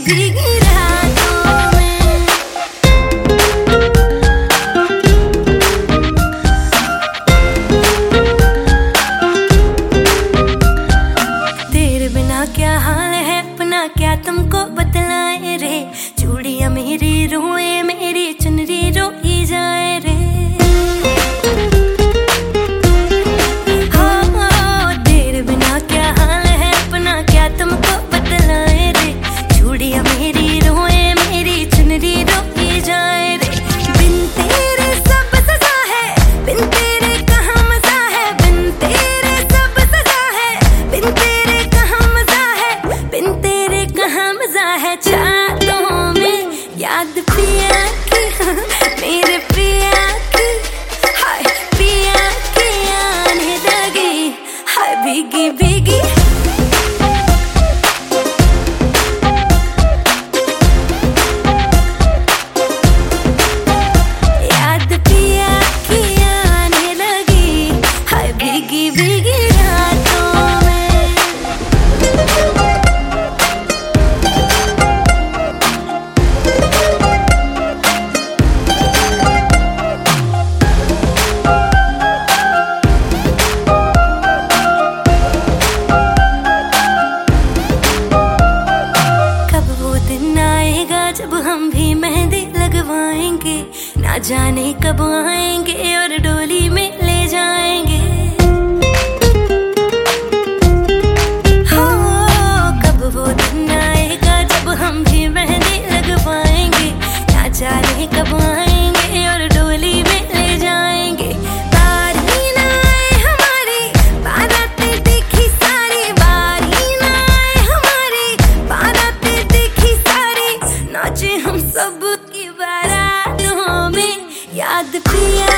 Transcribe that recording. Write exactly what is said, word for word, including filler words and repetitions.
भीगी रातों में। तेरे बिना क्या हाल है अपना, क्या तुमको बतलाए रे। चूड़ियां मेरी रोए, मेरी चुनरी रोई जाए रे। याद पिया की मेरे पिया की, हाय पिया की आने लगी, हाय भीगी भीगी। याद पिया की आने लगी, हाय भीगी भीगी रातों में। जब हम भी मेहंदी लगवाएंगे, ना जाने कब आएंगे और डोली में ले जाएंगे। हो कब वो दिन आएगा जब हम भी मेहंदी लगवाएंगे, ना जाने कब आएंगे और डोली में ले जाएंगे। बारी ना आए हमारी बारातें देखी सारी, बारी ना आए हमारी बारातें देखी सारी, नाचे हम सब की बारातों में। याद पिया